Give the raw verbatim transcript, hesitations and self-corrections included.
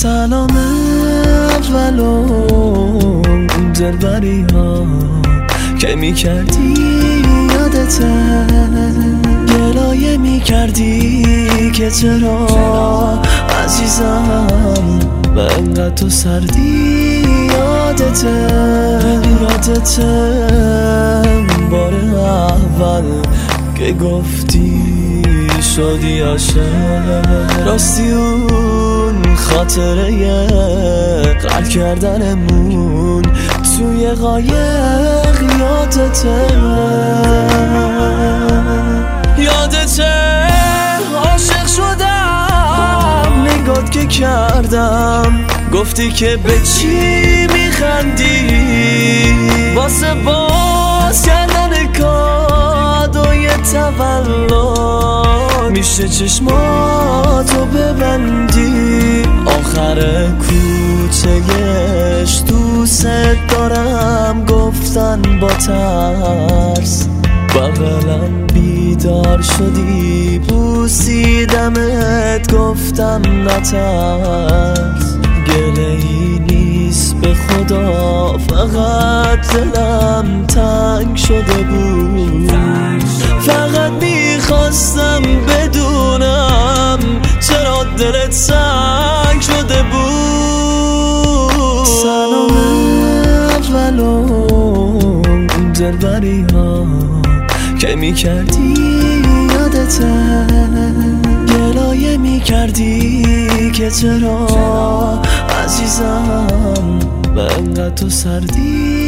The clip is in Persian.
سلام اولون دلبری ها که می کردی یادته، گلایه می کردی که چرا عزیزم به انقدر تو سردی. یادته یادته بار اول که گفتی شدی عاشق، راستی اون خاطره غرق کردنمون توی قایق. یادته یادته عاشق شدم نگات که کردم، گفتی که به چی میخندی واسه باز کردن کادوی تولد. میشه چشماتو ببندی آخر کوچه‌اش دوست دارم گفتن با ترس. بغلم بیدار شدی بوسیدمت گفتم نترس. گله‌ای نیست به خدا فقط دلم تنگ شده بود، فقط میخواستم بدونم چرا دلت سنگ شده بود. سلام اولون دلبری ها که می کردی یادته، گلایه می کردی که چرا عزیزم به انقدر تو سردی.